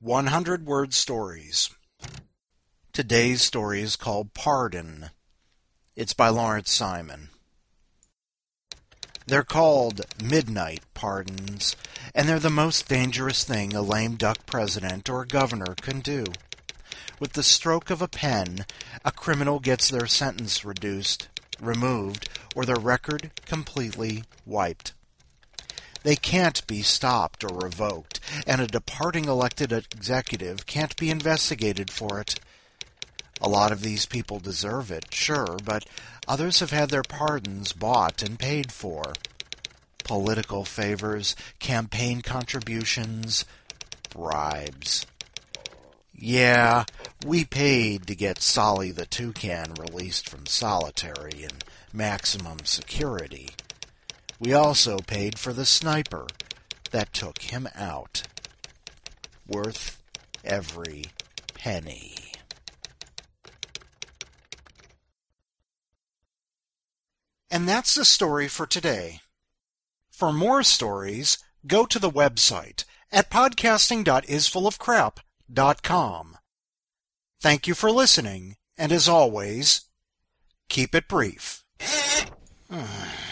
100-word stories. Today's story is called Pardon. It's by Lawrence Simon. They're called midnight pardons, and they're the most dangerous thing a lame duck president or governor can do. With the stroke of a pen, a criminal gets their sentence reduced, removed, or their record completely wiped. They can't be stopped or revoked, and a departing elected executive can't be investigated for it. A lot of these people deserve it, sure, but others have had their pardons bought and paid for. Political favors, campaign contributions, bribes. Yeah, we paid to get Solly the Toucan released from solitary and maximum security. We also paid for the sniper that took him out. Worth every penny. And that's the story for today. For more stories, go to the website at podcasting.isfullofcrap.com. Thank you for listening, and as always, keep it brief.